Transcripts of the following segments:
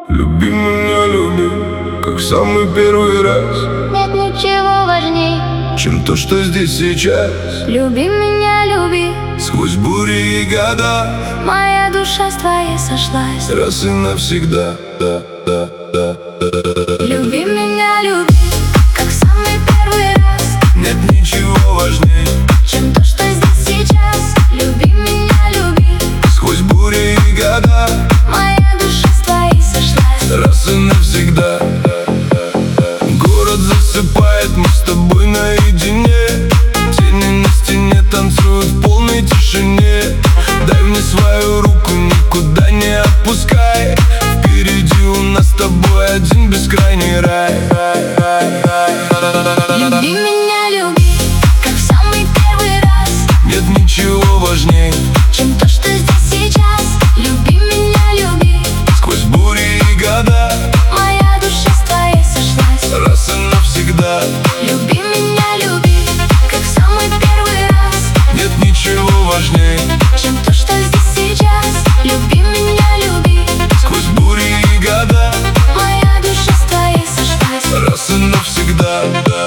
Люби меня, люби, как в самый первый раз. Нет ничего важней, чем то, что здесь сейчас. Люби меня, люби, сквозь бури и года. Моя душа с твоей сошлась раз и навсегда. Люби меня, люби, как в самый первый раз. Нет ничего важней, чем то, что здесь сейчас. Люби меня, люби, сквозь бури и года. Моя душа с твоей сошлась раз и навсегда. Город засыпает, мы с тобой наедине. Тени на стене танцуют в полной тишине. Дай мне свою руку, никуда не отпускай. Впереди у нас с тобой один бескрайний рай. Люби меня, люби, как в самый первый раз. Нет ничего важней, чем то, что здесь сейчас. Люби меня, люби, сквозь бури и года. Моя душа с твоей сошлась раз и навсегда. Люби меня, люби, как в самый первый раз. Нет ничего важней, чем то, что здесь сейчас. Люби меня, люби, сквозь бури и года. Моя душа с твоей сошлась раз и навсегда.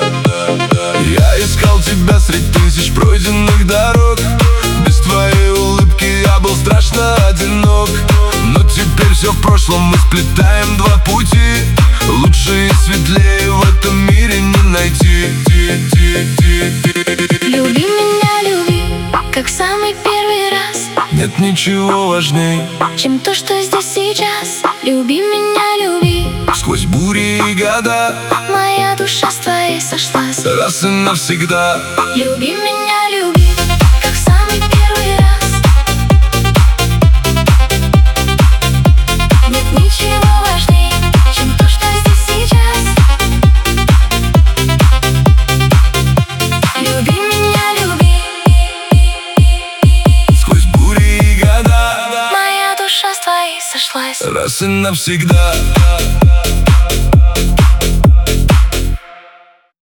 Я искал тебя средь тысяч пройденных дорог. Без твоей улыбки я был страшно одинок. Но теперь все в прошлом, мы сплетаем два пути. Лучше и светлее в этом мире не найти. Люби меня, люби, как в самый первый раз. Нет ничего важней, чем то, что здесь сейчас. Люби меня, люби, сквозь бури и года. Моя душа с твоей сошлась раз и навсегда. Люби меня, люби, как в самый первый раз. Нет ничего важней, чем то, что здесь сейчас. Люби меня, люби, сквозь бури и года. Моя душа с твоей сошлась раз и навсегда.